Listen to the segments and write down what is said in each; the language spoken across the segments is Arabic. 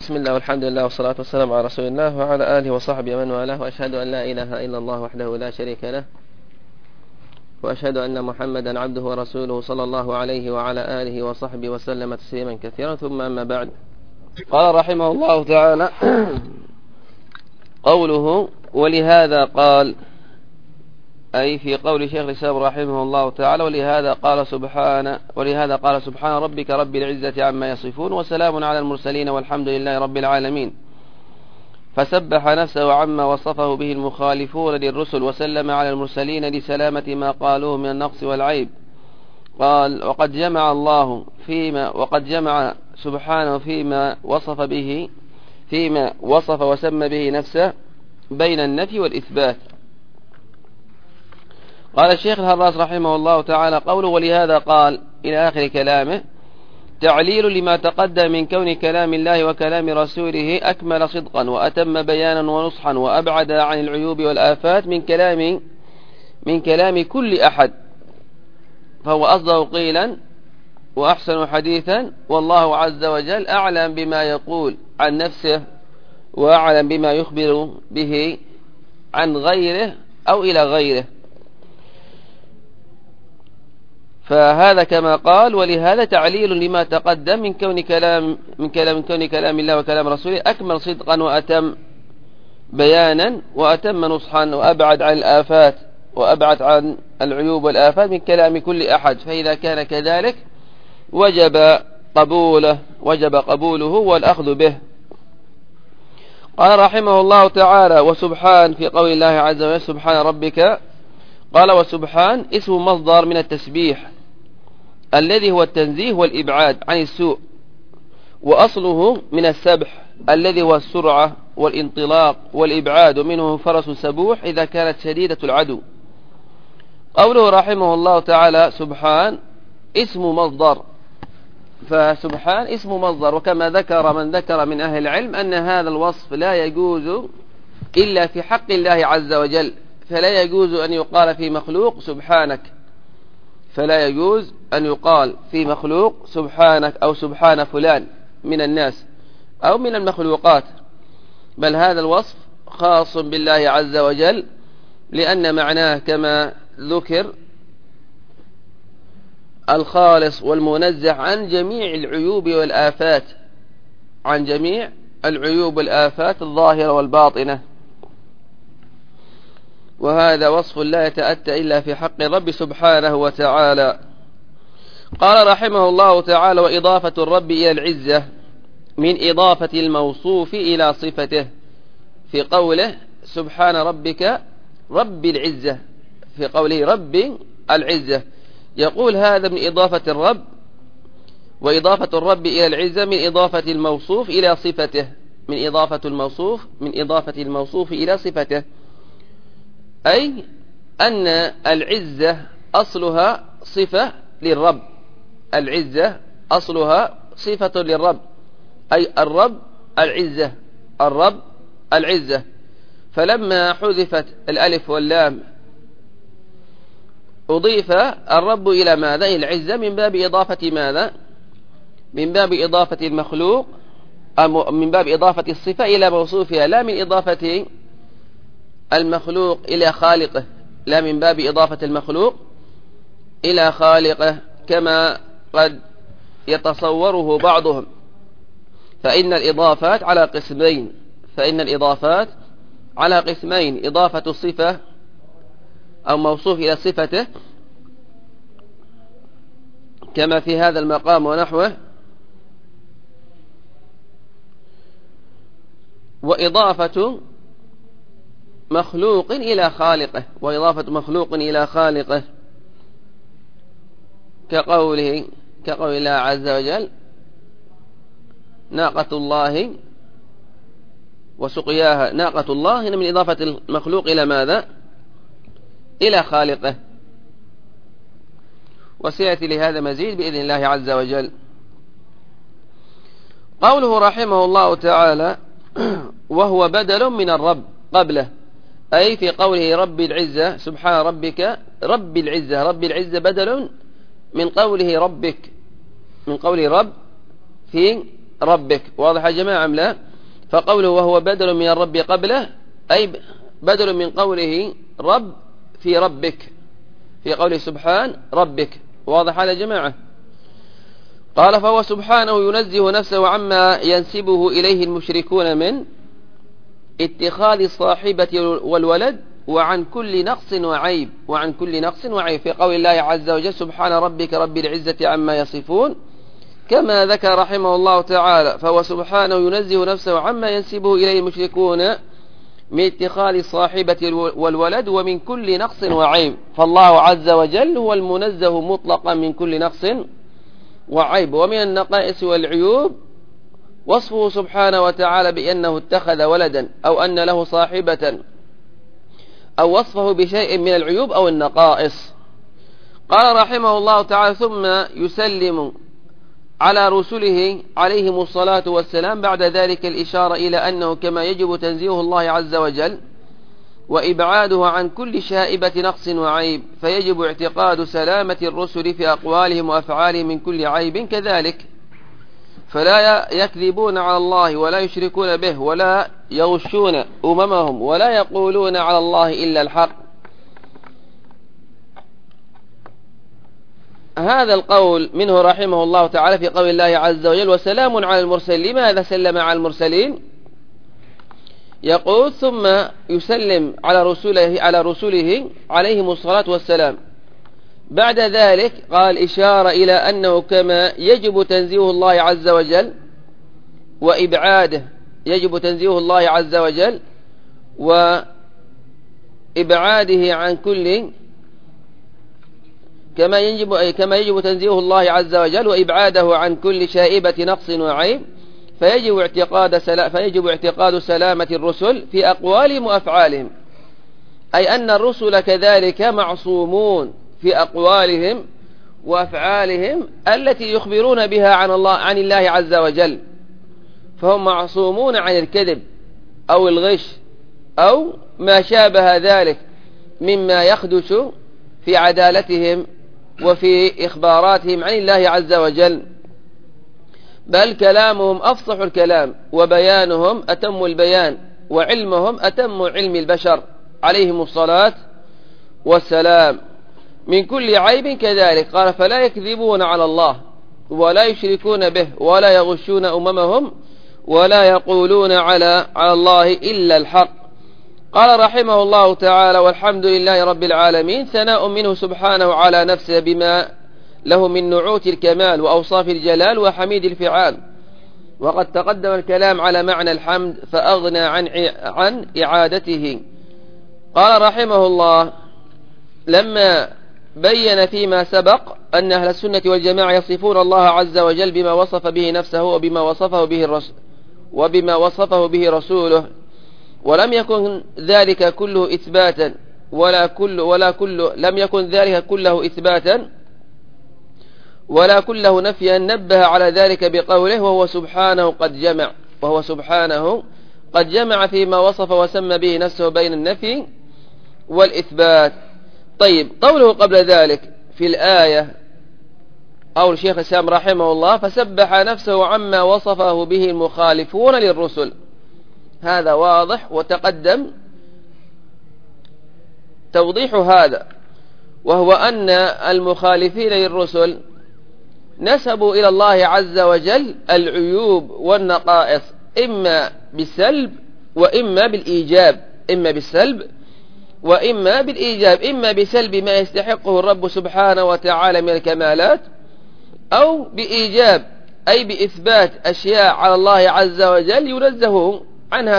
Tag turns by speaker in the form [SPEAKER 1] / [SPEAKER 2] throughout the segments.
[SPEAKER 1] بسم الله والحمد لله والصلاة والسلام على رسول الله وعلى آله وصحبه ومن والاه، وأشهد أن لا إله إلا الله وحده لا شريك له، وأشهد أن محمدا عبده ورسوله صلى الله عليه وعلى آله وصحبه وسلم تسليما كثيرا. ثم أما بعد، قال رحمه الله تعالى: قوله ولهذا قال، أي في قول شيخ الإسلام رحمه الله تعالى: ولهذا قال سبحان ربك رب العزة عما يصفون وسلام على المرسلين والحمد لله رب العالمين. فسبح نفسه عما وصفه به المخالفون للرسل، وسلم على المرسلين لسلامة ما قالوه من النقص والعيب. قال: وقد جمع سبحانه فيما وصف وسمى به نفسه بين النفي والإثبات. قال الشيخ الهراس رحمه الله تعالى: قوله ولهذا قال إلى آخر كلامه تعليل لما تقدم من كون كلام الله وكلام رسوله أكمل صدقا وأتم بيانا ونصحا وأبعد عن العيوب والآفات من كلام كل أحد، فهو أصدق قيلا وأحسن حديثا، والله عز وجل أعلم بما يقول عن نفسه وأعلم بما يخبر به عن غيره أو إلى غيره. فهذا كما قال: ولهذا تعليل لما تقدم من كون كلام الله وكلام رسوله أكمل صدقا وأتم بيانا وأتم نصحا وأبعد عن الآفات وأبعد عن العيوب والآفات من كلام كل أحد. فإذا كان كذلك وجب قبوله والأخذ به. قال رحمه الله تعالى: وسبحان في قول الله عز وجل سبحان ربك. قال: وسبحان اسم مصدر من التسبيح الذي هو التنزيه والإبعاد عن السوء، وأصله من السبح الذي هو السرعة والانطلاق والإبعاد، ومنه فرس سبوح إذا كانت شديدة العدو. قوله رحمه الله تعالى سبحان اسم مصدر، فسبحان اسم مصدر، وكما ذكر من أهل العلم أن هذا الوصف لا يجوز إلا في حق الله عز وجل، فلا يجوز أن يقال في مخلوق سبحانك، فلا يجوز أن يقال في مخلوق سبحانك أو سبحان فلان من الناس أو من المخلوقات، بل هذا الوصف خاص بالله عز وجل، لأن معناه كما ذكر الخالص والمنزه عن جميع العيوب والآفات، الظاهرة والباطنة، وهذا وصف لا يتأتى إلا في حق الرب سبحانه وتعالى. قال رحمه الله تعالى: وإضافة الرب إلى العزة من إضافة الموصوف إلى صفته، في قوله سبحان ربك رب العزة، في قوله رب العزة، يقول هذا من إضافة الرب، وإضافة الرب إلى العزة من إضافة الموصوف إلى صفته، من إضافة الموصوف إلى صفته، أي أن العزة أصلها صفة للرب، العزة أصلها صفة للرب، أي الرب العزة. فلما حذفت الألف واللام أضيف الرب إلى ماذا؟ إلى العزة، من باب إضافة ماذا؟ من باب إضافة المخلوق، من باب إضافة الصفة إلى موصوفها، لا من إضافة المخلوق إلى خالقه، لا من باب إضافة المخلوق إلى خالقه كما قد يتصوره بعضهم. فإن الإضافات على قسمين، إضافة الصفة أو موصوف إلى صفته كما في هذا المقام ونحوه، وإضافة مخلوق إلى خالقه، كقول الله عز وجل ناقة الله وسقياها. ناقة الله هنا من إضافة المخلوق إلى ماذا؟ إلى خالقه، وسيأتي لهذا مزيد بإذن الله عز وجل. قوله رحمه الله تعالى: وهو بدل من الرب قبله، أي في قوله رب العزة سبحان ربك رب العزة بدل من قوله ربك، من قوله رب في ربك. واضح يا جماعة أم لا؟ فقوله وهو بدل من الرب قبله أي بدل من قوله رب في ربك، في قوله سبحان ربك. واضح يا جماعة؟ قال فهو سبحانه ينزه نفسه عما ينسبه إليه المشركون من اتخاذ الصاحبة والولد وعن كل نقص وعيب، وعن كل نقص وعيب، في قول الله عز وجل سبحان ربك رب العزة عما يصفون، كما ذكر رحمه الله تعالى فهو سبحانه ينزه نفسه عما ينسبه إليه المشركون من اتخاذ الصاحبة والولد ومن كل نقص وعيب. فالله عز وجل هو المنزه مطلقا من كل نقص وعيب. ومن النقائص والعيوب وصفه سبحانه وتعالى بأنه اتخذ ولدا أو أن له صاحبة، أو وصفه بشيء من العيوب أو النقائص. قال رحمه الله تعالى ثم يسلم على رسله عليهم الصلاة والسلام بعد ذلك الإشارة إلى أنه كما يجب تنزيه الله عز وجل وإبعاده عن كل شائبة نقص وعيب، فيجب اعتقاد سلامة الرسل في أقوالهم وأفعالهم من كل عيب كذلك، فلا يكذبون على الله ولا يشركون به ولا يغشون أممهم ولا يقولون على الله إلا الحق. هذا القول منه رحمه الله تعالى في قول الله عز وجل وسلام على المرسلين. لماذا سلم على المرسلين؟ يقول ثم يسلم على رسله عليهم الصلاة والسلام. بعد ذلك قال إشارة إلى أنه كما يجب تنزيه الله عز وجل وإبعاده، يجب تنزيه الله عز وجل وإبعاده عن كل كما يجب تنزيه الله عز وجل وإبعاده عن كل شائبة نقص وعيب، فيجب اعتقاد سلامة الرسل في أقوالهم وأفعالهم، أي أن الرسل كذلك معصومون في أقوالهم وأفعالهم التي يخبرون بها عن الله عز وجل، فهم معصومون عن الكذب أو الغش أو ما شابه ذلك مما يخدش في عدالتهم وفي إخباراتهم عن الله عز وجل، بل كلامهم أفصح الكلام وبيانهم أتم البيان وعلمهم أتم علم البشر عليهم الصلاة والسلام من كل عيب كذلك. قال فلا يكذبون على الله ولا يشركون به ولا يغشون أممهم ولا يقولون على الله إلا الحق. قال رحمه الله تعالى والحمد لله رب العالمين، ثناء منه سبحانه على نفسه بما له من نعوت الكمال وأوصاف الجلال وحميد الفعال، وقد تقدم الكلام على معنى الحمد فأغنى عن إعادته. قال رحمه الله لما بين فيما سبق أن أهل السنة والجماعة يصفون الله عز وجل بما وصف به نفسه وبما وصفه به رسوله، ولم يكن ذلك كله إثباتا لم يكن ذلك كله إثباتا ولا كله نفيا، نبه على ذلك بقوله وهو سبحانه قد جمع فيما وصف وسمى به نفسه بين النفي والإثبات. طيب، قوله قبل ذلك في الآية أو الشيخ الإسلام رحمه الله فسبح نفسه عما وصفه به المخالفون للرسل، هذا واضح وتقدم توضيح هذا، وهو أن المخالفين للرسل نسبوا إلى الله عز وجل العيوب والنقائص إما بالسلب وإما بالإيجاب، إما بسلب ما يستحقه الرب سبحانه وتعالى من الكمالات، أو بإيجاب أي بإثبات أشياء على الله عز وجل ينزه عنها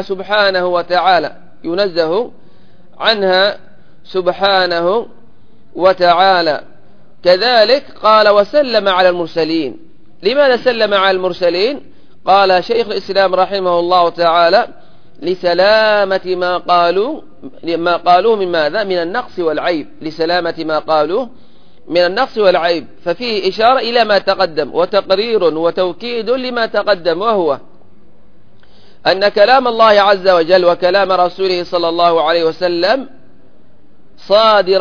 [SPEAKER 1] سبحانه وتعالى. كذلك قال وسلم على المرسلين. لماذا سلم على المرسلين؟ قال شيخ الإسلام رحمه الله تعالى لسلامة ما قالوه من ماذا؟ من النقص والعيب، لسلامة ما قالوه من النقص والعيب، ففيه إشارة إلى ما تقدم وتقرير وتوكيد لما تقدم، وهو أن كلام الله عز وجل وكلام رسوله صلى الله عليه وسلم صادر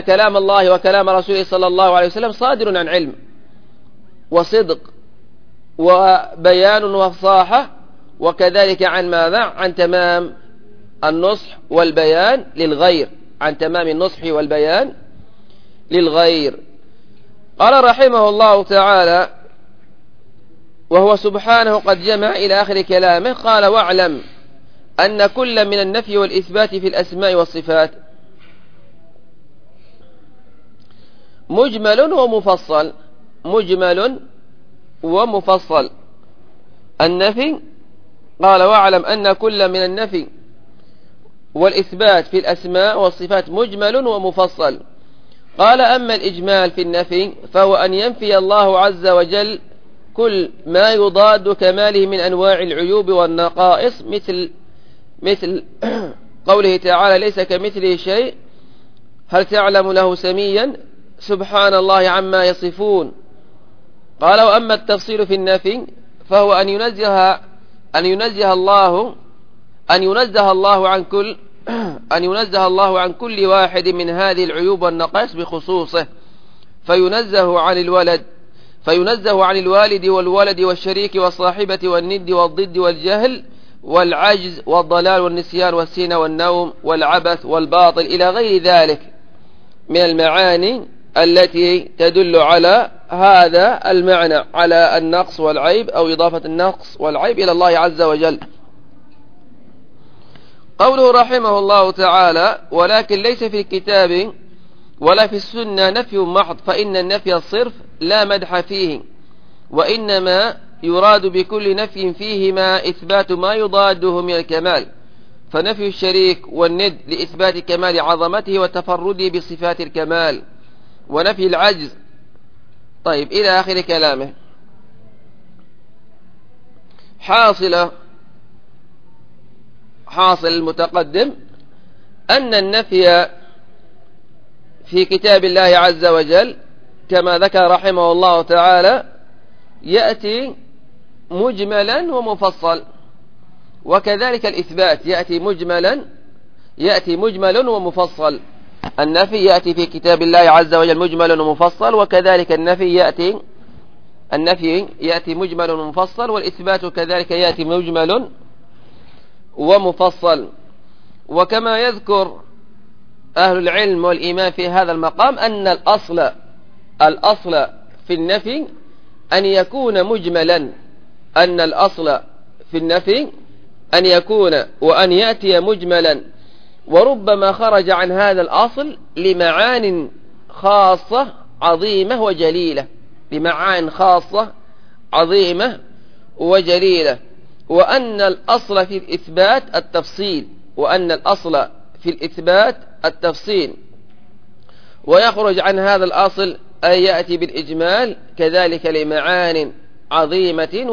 [SPEAKER 1] عن علم وصدق وبيان وفصاحة، وكذلك عن ماذا؟ عن تمام النصح والبيان للغير، عن تمام النصح والبيان للغير. قال رحمه الله تعالى: وهو سبحانه قد جمع إلى آخر كلامه. قال: واعلم أن كل من النفي والإثبات في الأسماء والصفات مجمل ومفصل. مجمل ومفصل. النفي، قال: واعلم أن كل من النفي والإثبات في الأسماء والصفات مجمل ومفصل. قال: أما الإجمال في النفي فهو أن ينفي الله عز وجل كل ما يضاد كماله من أنواع العيوب والنقائص، مثل قوله تعالى: ليس كمثله شيء هل تعلم له سميا سبحان الله عما يصفون. قال: وأما التفصيل في النفي فهو أن ينزه الله عن كل واحد من هذه العيوب والنقائص بخصوصه، فينزه عن الوالد والولد والشريك والصاحبة والند والضد والجهل والعجز والضلال والنسيان والسين والنوم والعبث والباطل إلى غير ذلك من المعاني التي تدل على هذا المعنى، على النقص والعيب، أو إضافة النقص والعيب إلى الله عز وجل. قوله رحمه الله تعالى: ولكن ليس في الكتاب ولا في السنة نفي محض، فإن النفي الصرف لا مدح فيه، وإنما يراد بكل نفي فيهما إثبات ما يضاده من الكمال، فنفي الشريك والند لإثبات كمال عظمته وتفرده بصفات الكمال، ونفي العجز. طيب، إلى آخر كلامه. حاصل المتقدم أن النفي في كتاب الله عز وجل كما ذكر رحمه الله تعالى يأتي مجملا ومفصل، وكذلك الإثبات يأتي مجمل ومفصل. النفي يأتي في كتاب الله عز وجل مجمل ومفصل، وكذلك النفي يأتي مجمل ومفصل، والإثبات كذلك يأتي مجمل ومفصل. وكما يذكر أهل العلم والإيمان في هذا المقام أن الأصل في النفي أن يكون مجملا، أن الأصل في النفي أن يكون وأن يأتي مجملا، وربما خرج عن هذا الأصل لمعان خاصة عظيمة وجليلة، وأن الأصل في الإثبات التفصيل، ويخرج عن هذا الأصل أن يأتي بالإجمال كذلك لمعان عظيمة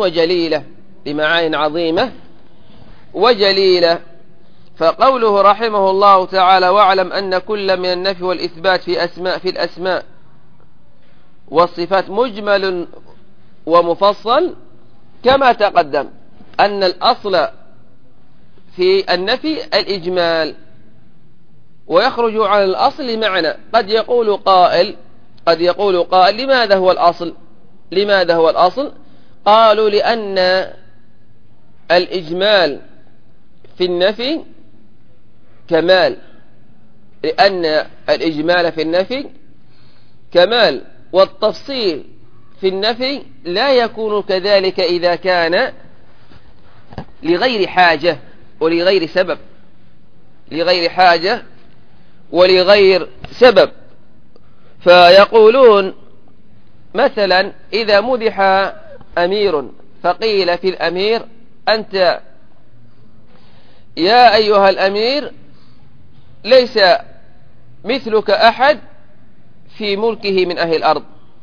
[SPEAKER 1] وجليلة. فقوله رحمه الله تعالى: واعلم أن كل من النفي والإثبات في الأسماء والصفات مجمل ومفصل، كما تقدم أن الأصل في النفي الإجمال، ويخرج عن الأصل معنى. قد يقول قائل لماذا هو الأصل؟ قالوا لأن الإجمال في النفي كمال، والتفصيل في النفي لا يكون كذلك إذا كان لغير حاجة ولغير سبب. فيقولون مثلا إذا مدح أمير فقيل في الأمير: أنت يا أيها الأمير ليس مثلك أحد في ملكه من أهل الأرض.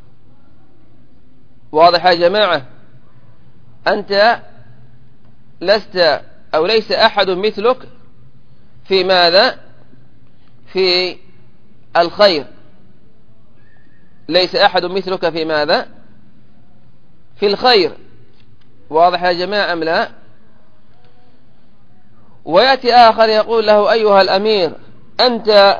[SPEAKER 1] واضح يا جماعة؟ أنت لست أو ليس أحد مثلك في ماذا؟ في الخير. ليس أحد مثلك في ماذا؟ في الخير. واضح يا جماعة أم لا؟ ويأتي آخر يقول له: أيها الأمير أنت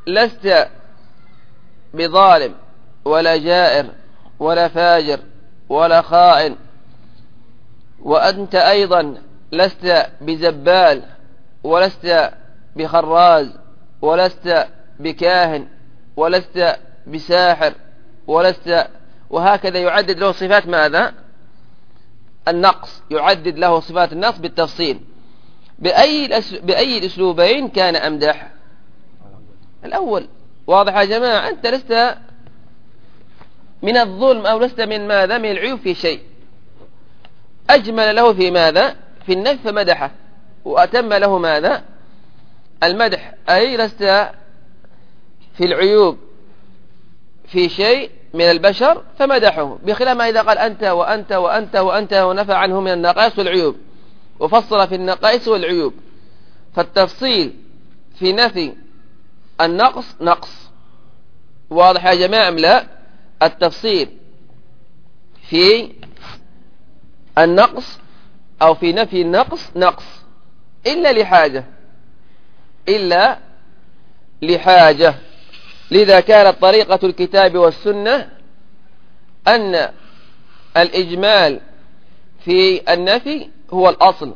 [SPEAKER 1] لست بظالم ولا جائر ولا فاجر ولا خائن، وأنت أيضا لست بزبال ولست بخراز ولست بكاهن ولست بساحر ولست، وهكذا يعدد له صفات ماذا؟ النقص، يعدد له صفات النقص بالتفصيل. بأي الأسلوبين كان أمدح؟ الأول. واضح يا جماعة؟ أنت لست من الظلم أو لست من ماذا؟ من العيوب في شيء. أجمل له في ماذا؟ في النفي فمدحه، وأتم له ماذا؟ المدح، أي لست في العيوب في شيء من البشر فمدحه، بخلاف ما إذا قال أنت وأنت وأنت وأنت ونفى عنه من النقائص والعيوب، وفصل في النقائص والعيوب. فالتفصيل في نفي النقص نقص. واضح يا جماعة أم لا؟ التفصيل في النقص أو في نفي النقص نقص، إلا لحاجة، إلا لحاجة. لذا كانت طريقة الكتاب والسنة أن الإجمال في النفي هو الأصل،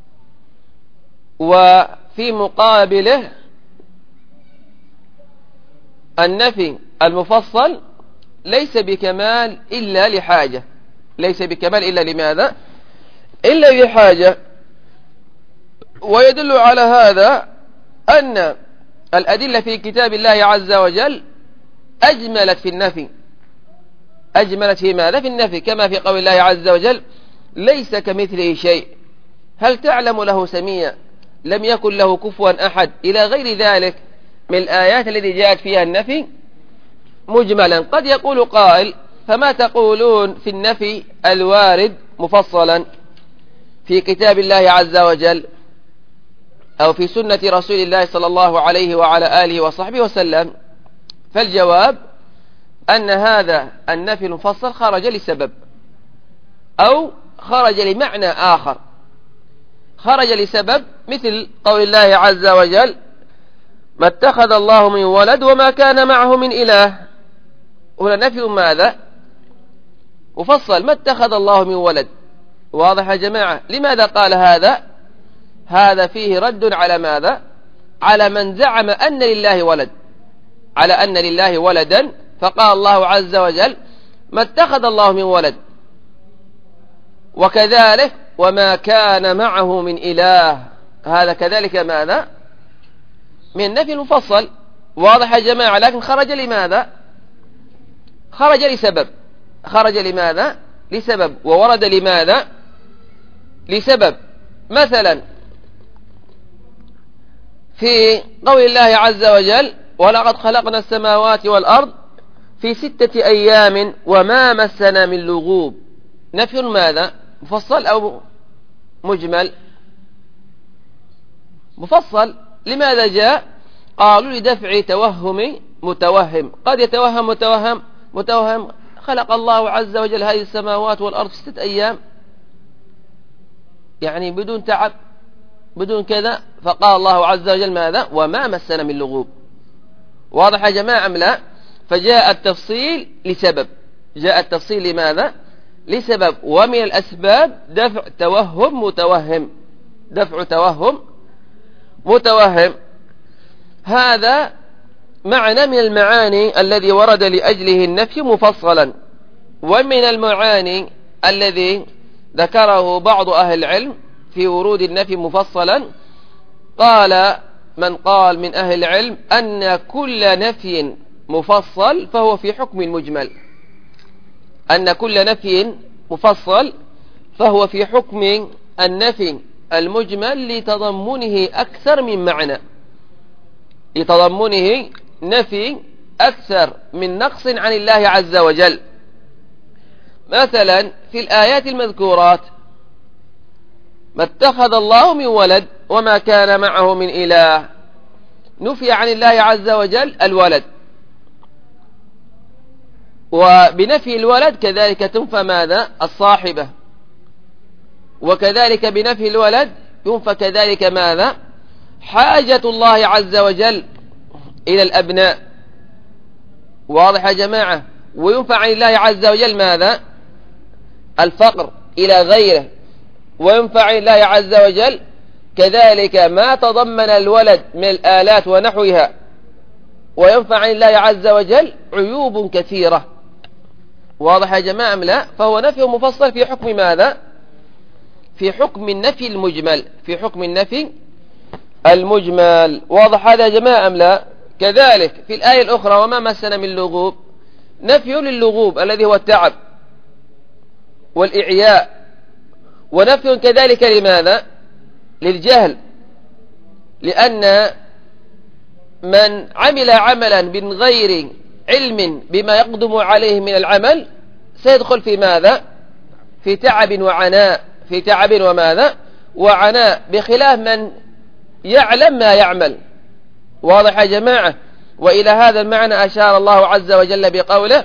[SPEAKER 1] وفي مقابله النفي المفصل ليس بكمال إلا لحاجة. ليس بكمال إلا لماذا؟ إلا لحاجة. ويدل على هذا أن الأدلة في كتاب الله عز وجل أجملت في النفي. أجملت في ماذا؟ في النفي، كما في قول الله عز وجل ليس كمثله شيء، هل تعلم له سميا، لم يكن له كفوا أحد، إلى غير ذلك من الآيات التي جاءت فيها النفي مجملا. قد يقول قائل فما تقولون في النفي الوارد مفصلا في كتاب الله عز وجل أو في سنة رسول الله صلى الله عليه وعلى آله وصحبه وسلم؟ فالجواب أن هذا النفي المفصل خرج لسبب أو خرج لمعنى آخر. خرج لسبب مثل قول الله عز وجل ما اتخذ الله من ولد وما كان معه من إله. هنا نفي ماذا؟ مفصل، ما اتخذ الله من ولد. واضح يا جماعة؟ لماذا قال هذا؟ هذا فيه رد على ماذا؟ على من زعم أن لله ولد، على أن لله ولدا، فقال الله عز وجل ما اتخذ الله من ولد، وكذلك وما كان معه من إله. هذا كذلك ماذا؟ من النفي المفصل. واضح يا جماعة؟ لكن خرج لماذا؟ خرج لسبب. خرج لماذا؟ لسبب. وورد لماذا؟ لسبب. مثلا في قول الله عز وجل ولقد خلقنا السماوات والأرض في 6 أيام وما مسنا من لغوب. نفي ماذا؟ مفصل أو مجمل؟ مفصل. لماذا جاء؟ قالوا لدفع توهم متوهم. قد يتوهم متوهم خلق الله عز وجل هذه السماوات والأرض في 6 أيام، يعني بدون تعب بدون كذا، فقال الله عز وجل ماذا؟ وما مسنا من لغوب. واضح يا جماعة أم لا؟ فجاء التفصيل لسبب. جاء التفصيل لماذا؟ لسبب. ومن الأسباب دفع توهم متوهم. دفع توهم متوهم. هذا معنى من المعاني الذي ورد لأجله النفي مفصلا. ومن المعاني الذي ذكره بعض أهل العلم في ورود النفي مفصلا، قال من قال من أهل العلم أن كل نفي مفصل فهو في حكم المجمل. أن كل نفي مفصل فهو في حكم النفي المجمل لتضمنه أكثر من معنى، لتضمنه نفي أكثر من نقص عن الله عز وجل. مثلا في الآيات المذكورات ما اتخذ الله من ولد وما كان معه من إله، نفي عن الله عز وجل الولد، وبنفي الولد كذلك تنفى ماذا؟ الصاحبة، وكذلك بنفي الولد ينفى كذلك ماذا؟ حاجة الله عز وجل إلى الأبناء. واضح يا جماعة؟ وينفى عن الله عز وجل ماذا؟ الفقر إلى غيره وينفع الله عز وجل، كذلك ما تضمن الولد من الآلات ونحوها وينفع الله عز وجل عيوب كثيرة. واضح يا جماعة أم لا؟ فهو نفي مفصل في حكم ماذا؟ في حكم النفي المجمل، في حكم النفي المجمل. واضح هذا يا جماعة أم لا؟ كذلك في الآية الأخرى وما مسنا من لغوب، نفي للغوب الذي هو التعب والإعياء، ونفي كذلك لماذا؟ للجهل، لأن من عمل عملا من غير علم بما يقدم عليه من العمل سيدخل في ماذا؟ في تعب وعناء، في تعب وماذا؟ وعناء، بخلاف من يعلم ما يعمل. واضح يا جماعة؟ وإلى هذا المعنى أشار الله عز وجل بقوله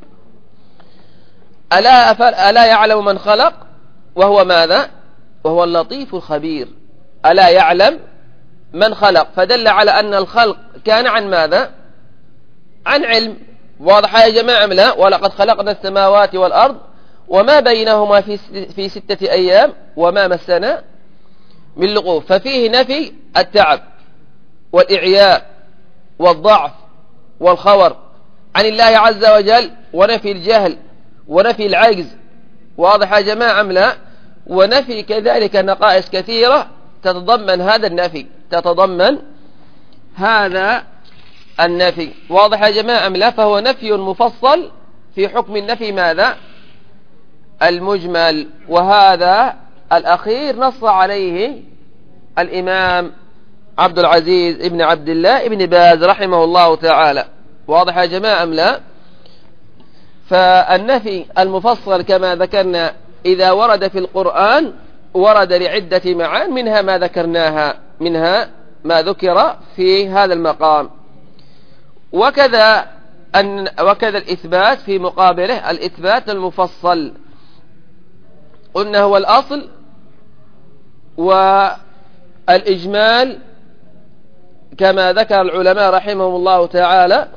[SPEAKER 1] ألا يعلم من خلق وهو ماذا؟ وهو اللطيف الخبير. ألا يعلم من خلق، فدل على أن الخلق كان عن ماذا؟ عن علم. واضح يا جماعة لا؟ ولقد خلقنا السماوات والأرض وما بينهما في 6 أيام وما مسنا من لغوب. ففيه نفي التعب والإعياء والضعف والخور عن الله عز وجل، ونفي الجهل ونفي العجز. واضح يا جماعة لا؟ ونفي كذلك نقائص كثيرة تتضمن هذا النفي، تتضمن هذا النفي. واضح يا جماعة لا؟ فهو نفي مفصل في حكم النفي ماذا؟ المجمل. وهذا الأخير نص عليه الإمام عبد العزيز ابن عبد الله ابن باز رحمه الله تعالى. واضح يا جماعة لا؟ فالنفي المفصل كما ذكرنا إذا ورد في القرآن ورد لعدة معان، منها ما ذكرناها، منها ما ذكر في هذا المقام. وكذا الإثبات في مقابله، الإثبات المفصل قلنا هو الأصل، والإجمال كما ذكر العلماء رحمهم الله تعالى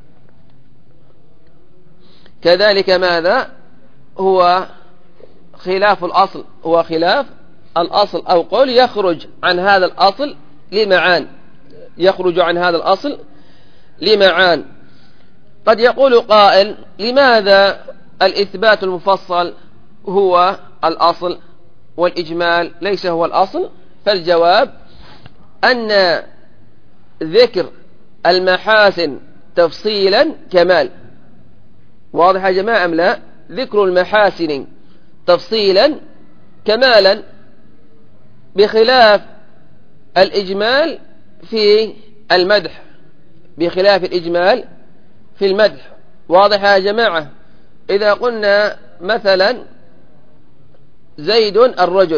[SPEAKER 1] كذلك ماذا؟ هو خلاف الأصل، هو خلاف الأصل، أو قول يخرج عن هذا الأصل لمعان، يخرج عن هذا الأصل لمعان. قد يقول قائل لماذا الإثبات المفصل هو الأصل والإجمال ليس هو الأصل؟ فالجواب أن ذكر المحاسن تفصيلا كمال. واضح يا جماعة أم لا؟ ذكر المحاسن تفصيلا كمالا، بخلاف الإجمال في المدح، بخلاف الإجمال في المدح. واضح يا جماعة؟ إذا قلنا مثلا زيد الرجل،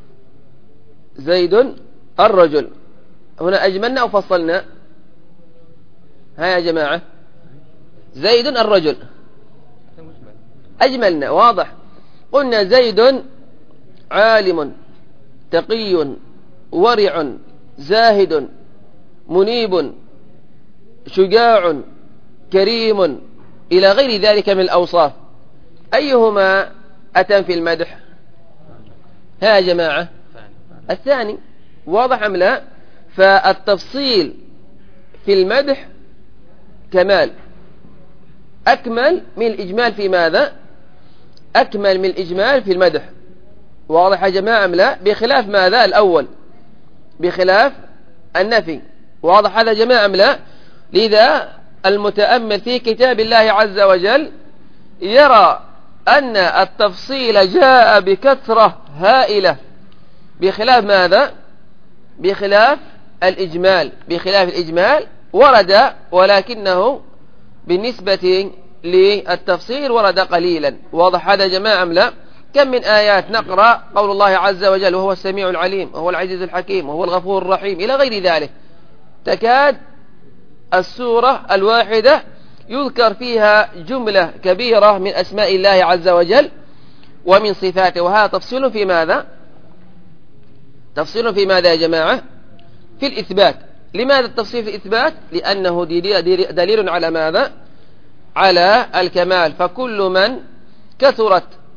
[SPEAKER 1] زيد الرجل، هنا أجملنا أو فصلنا؟ ها يا جماعة، زيد الرجل أجملنا. واضح؟ قلنا زيد عالم تقي ورع زاهد منيب شجاع كريم إلى غير ذلك من الأوصاف، أيهما أتم في المدح؟ ها يا جماعة، الثاني. واضح أم لا؟ فالتفصيل في المدح كمال، أكمل من الإجمال في ماذا؟ أكمل من الإجمال في المدح. واضح يا جماعة أم لا؟ بخلاف ماذا؟ الأول، بخلاف النفي. واضح هذا يا جماعة أم لا؟ لذا المتأمل في كتاب الله عز وجل يرى أن التفصيل جاء بكثرة هائلة، بخلاف ماذا؟ بخلاف الإجمال. بخلاف الإجمال ورد، ولكنه بالنسبة للتفصيل ورد قليلا. واضح هذا يا جماعة أم لا؟ كم من آيات نقرأ قول الله عز وجل وهو السميع العليم وهو العزيز الحكيم وهو الغفور الرحيم إلى غير ذلك، تكاد السورة الواحدة يذكر فيها جملة كبيرة من أسماء الله عز وجل ومن صفاته. وهذا تفصيل في ماذا؟ تفصيل في ماذا يا جماعة؟ في الإثبات. لماذا التفصيل في الإثبات؟ لأنه دليل على ماذا؟ على الكمال. فكل من كثرت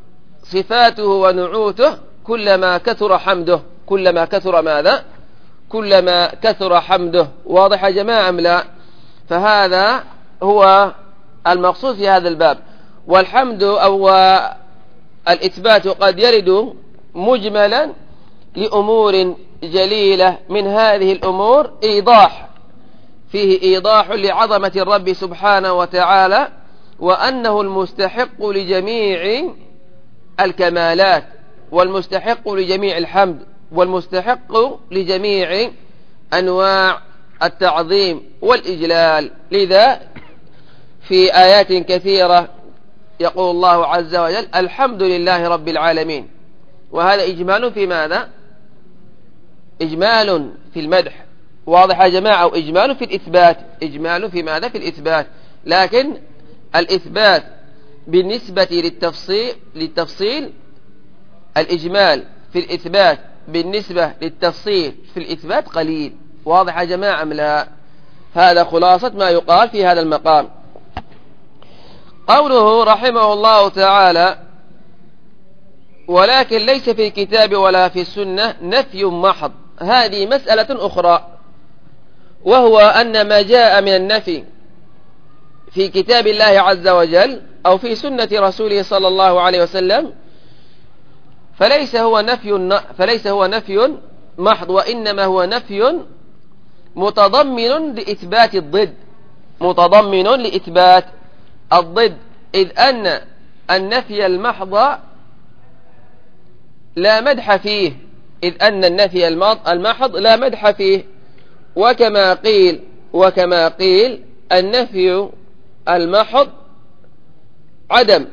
[SPEAKER 1] صفاته ونعوته كلما كثر حمده. كلما كثر ماذا؟ كلما كثر حمده. واضح يا جماعة أم لا؟ فهذا هو المقصود في هذا الباب. والحمد أو الإثبات قد يرد مجملا لأمور جليلة. من هذه الأمور فيه إيضاح لعظمة الرب سبحانه وتعالى، وأنه المستحق لجميع الكمالات، والمستحق لجميع الحمد، والمستحق لجميع أنواع التعظيم والإجلال. لذا في آيات كثيرة يقول الله عز وجل الحمد لله رب العالمين. وهذا إجمال في ماذا؟ إجمال في المدح. واضح يا جماعة؟ أو إجمال في الإثبات. إجمال في ماذا؟ في الإثبات. لكن الإثبات بالنسبة للتفصيل الإجمال في الإثبات بالنسبة للتفصيل في الإثبات قليل. واضح يا جماعة أم لا؟ هذا خلاصة ما يقال في هذا المقام. قوله رحمه الله تعالى ولكن ليس في الكتاب ولا في السنة نفي محض. هذه مسألة أخرى، وهو أن ما جاء من النفي في كتاب الله عز وجل أو في سنة رسوله صلى الله عليه وسلم فليس هو نفي محض، وإنما هو نفي متضمن لإثبات الضد. متضمن لإثبات الضد، إذ أن النفي المحض لا مدح فيه. إذ أن النفي المحض لا مدح فيه. وكما قيل النفي المحض عدم،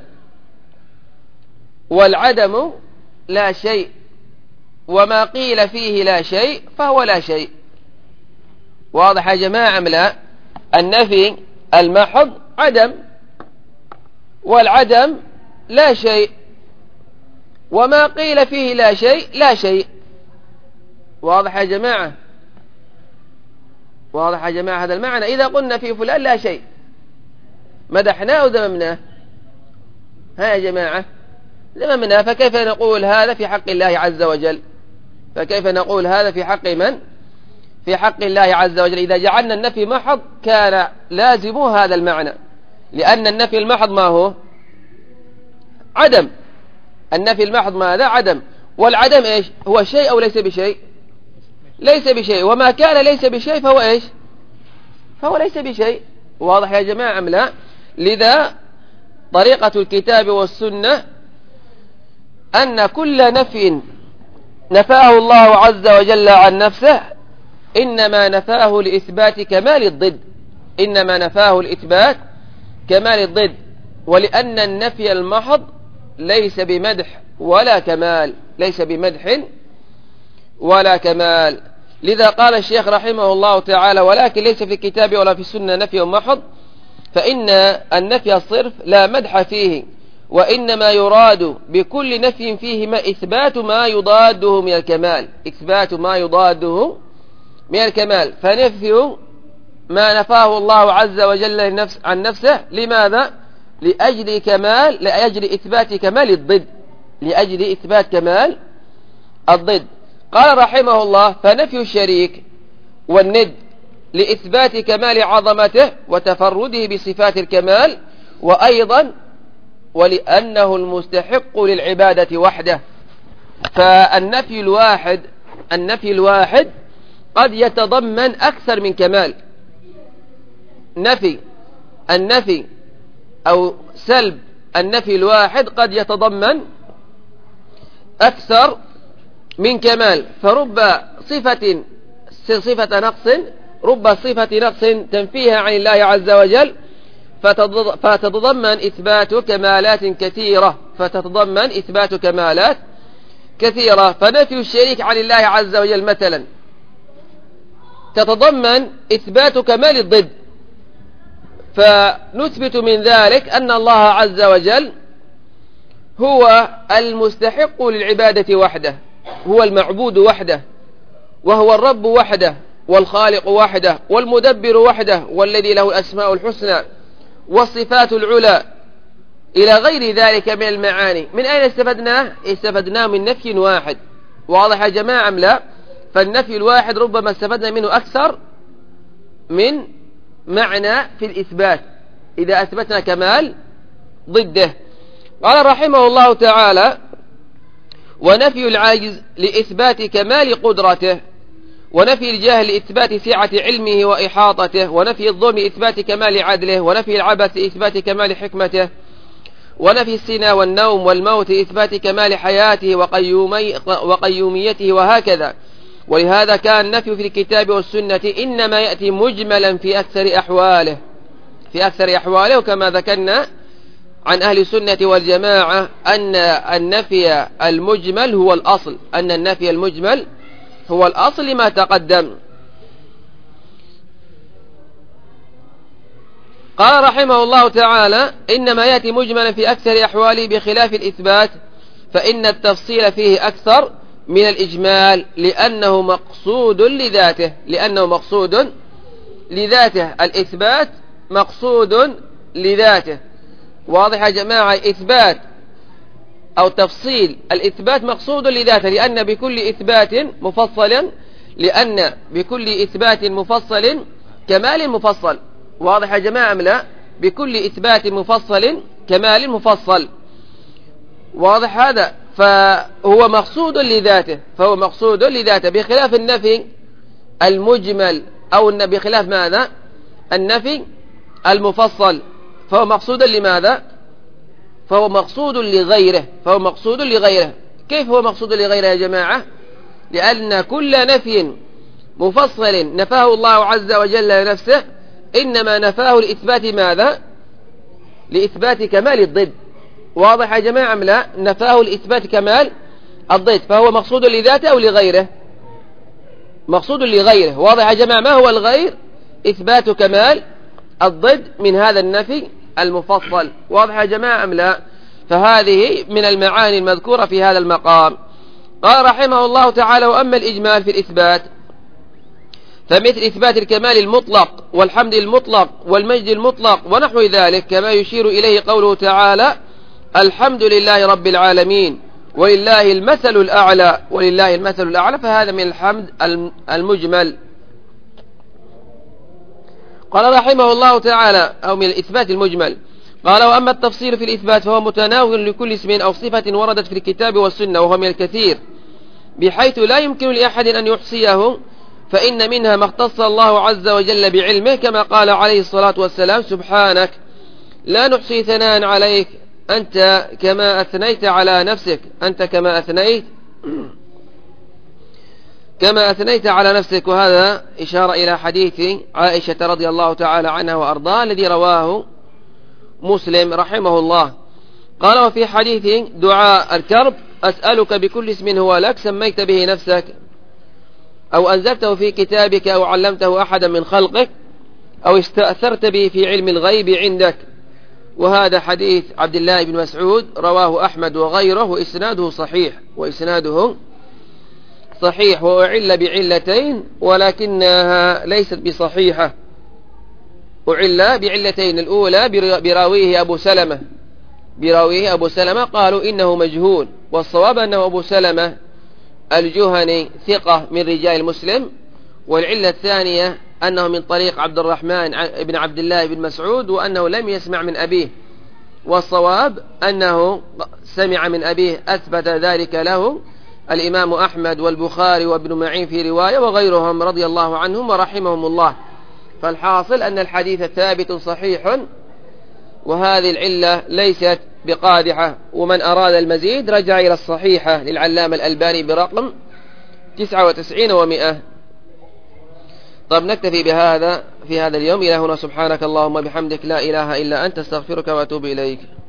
[SPEAKER 1] والعدم لا شيء، وما قيل فيه لا شيء فهو لا شيء. واضح يا جماعة أم لا؟ النفي المحض عدم، والعدم لا شيء، وما قيل فيه لا شيء لا شيء. واضح يا جماعة؟ واضح يا جماعة هذا المعنى؟ إذا قلنا في فلان لا شيء مدحناه وذممناه. ها يا جماعة؟ ذممناه، فكيف نقول هذا في حق الله عز وجل؟ فكيف نقول هذا في حق من؟ في حق الله عز وجل. إذا جعلنا النفي محض كان لازم هذا المعنى، لأن النفي المحض ما هو؟ عدم. النفي المحض ماذا؟ عدم. والعدم إيش؟ هو شيء أو ليس بشيء؟ ليس بشيء. وما كان ليس بشيء فهو إيش؟ فهو ليس بشيء. واضح يا جماعة أم لا؟ لذا طريقة الكتاب والسنة أن كل نفي نفاه الله عز وجل عن نفسه إنما نفاه لإثبات كمال الضد. إنما نفاه لإثبات كمال الضد. ولأن النفي المحض ليس بمدح ولا كمال، ليس بمدح ولا كمال. لذا قال الشيخ رحمه الله تعالى ولكن ليس في الكتاب ولا في السنة نفي محض، فإن النفي الصرف لا مدح فيه، وإنما يراد بكل نفي فيهما إثبات ما يضاده من الكمال. إثبات ما يضاده من الكمال. فنفي ما نفاه الله عز وجل عن نفسه لماذا؟ لأجل إثبات كمال الضد. لأجل إثبات كمال الضد. قال رحمه الله فنفي الشريك والند لإثبات كمال عظمته وتفرده بصفات الكمال، وأيضا ولأنه المستحق للعبادة وحده. فالنفي الواحد قد يتضمن أكثر من كمال. النفي أو سلب النفي الواحد قد يتضمن أكثر من كمال. فرب صفة نقص تنفيها عن الله عز وجل فتتضمن إثبات كمالات كثيرة. فنفي الشريك عن الله عز وجل مثلا تتضمن إثبات كمال الضد، فنثبت من ذلك أن الله عز وجل هو المستحق للعبادة وحده، هو المعبود وحده، وهو الرب وحده، والخالق وحده، والمدبر وحده، والذي له الأسماء الحسنى والصفات العلى. إلى غير ذلك من المعاني. من أين استفدناه؟ استفدناه من نفي واحد. واضح يا جماعة أم لا؟ فالنفي الواحد ربما استفدنا منه أكثر من معنى في الإثبات إذا أثبتنا كمال ضده. قال رحمه الله تعالى: ونفي العاجز لإثبات كمال قدرته، ونفي الجاهل لإثبات سعة علمه وإحاطته، ونفي الظلم لإثبات كمال عدله، ونفي العبث لإثبات كمال حكمته، ونفي السنى والنوم والموت لإثبات كمال حياته وقيوميته، وهكذا. ولهذا كان النفي في الكتاب والسنة إنما يأتي مجملا في أكثر أحواله، وكما ذكرنا عن أهل السنة والجماعة أن النفي المجمل هو الأصل، أن النفي المجمل هو الأصل لما تقدم. قال رحمه الله تعالى: إنما يأتي مجملا في أكثر أحواله بخلاف الإثبات، فإن التفصيل فيه أكثر من الإجمال لأنه مقصود لذاته، الإثبات مقصود لذاته. واضح يا جماعة؟ إثبات أو تفصيل الإثبات مقصود لذاته، لأن بكل إثبات مفصل كمال مفصل. واضح يا جماعة أم لا؟ بكل إثبات مفصل كمال مفصل. واضح هذا؟ فهو مقصود لذاته بخلاف النفي المجمل، أو بخلاف ماذا؟ النفي المفصل، فهو مقصود لماذا؟ فهو مقصود لغيره. كيف هو مقصود لغيره يا جماعة؟ لأن كل نفي مفصل نفاه الله عز وجل لنفسه إنما نفاه لإثبات ماذا؟ لإثبات كمال الضد. واضح يا جماعة أم لا؟ نفاه لإثبات كمال الضد، فهو مقصود لذاته أو لغيره؟ مقصود لغيره. واضح يا جماعة؟ ما هو الغير؟ إثبات كمال الضد من هذا النفي المفصل. واضح يا جماعة أم لا؟ فهذه من المعاني المذكورة في هذا المقام. قال رحمه الله تعالى: وأما الإجمال في الإثبات فمثل إثبات الكمال المطلق والحمد المطلق والمجد المطلق ونحو ذلك، كما يشير إليه قوله تعالى: الحمد لله رب العالمين ولله المثل الأعلى، فهذا من الحمد المجمل. قال رحمه الله تعالى: أو من الإثبات المجمل. قال: وأما التفصيل في الإثبات فهو متناول لكل اسم أو صفة وردت في الكتاب والسنة، وهو من الكثير بحيث لا يمكن لأحد أن يحصيه، فإن منها ما اختص الله عز وجل بعلمه، كما قال عليه الصلاة والسلام: سبحانك لا نحصي ثناء عليك أنت كما أثنيت على نفسك، كما أثنيت على نفسك. وهذا إشارة إلى حديث عائشة رضي الله تعالى عنها وأرضاها الذي رواه مسلم رحمه الله. قال: وفي حديث دعاء الكرب: أسألك بكل اسم هو لك سميت به نفسك أو أنزلته في كتابك أو علمته أحدا من خلقك أو استأثرت به في علم الغيب عندك. وهذا حديث عبد الله بن مسعود رواه أحمد وغيره، وإسناده صحيح، وأعل بعلتين ولكنها ليست بصحيحة. أعل بعلتين: الأولى براويه أبو سلمة قالوا إنه مجهول، والصواب أنه أبو سلمة الجهني ثقة من رجال مسلم. والعلة الثانية أنه من طريق عبد الرحمن بن عبد الله بن مسعود، وأنه لم يسمع من أبيه، والصواب أنه سمع من أبيه. أثبت ذلك له الإمام أحمد والبخاري وابن معين في رواية وغيرهم رضي الله عنهم ورحمهم الله. فالحاصل أن الحديث ثابت صحيح، وهذه العلة ليست بقادحة. ومن أراد المزيد رجع إلى الصحيحة للعلامة الألباني برقم 99 و100. طب نكتفي بهذا في هذا اليوم. إلى هنا، سبحانك اللهم بحمدك لا إله إلا أنت، استغفرك وأتوب إليك.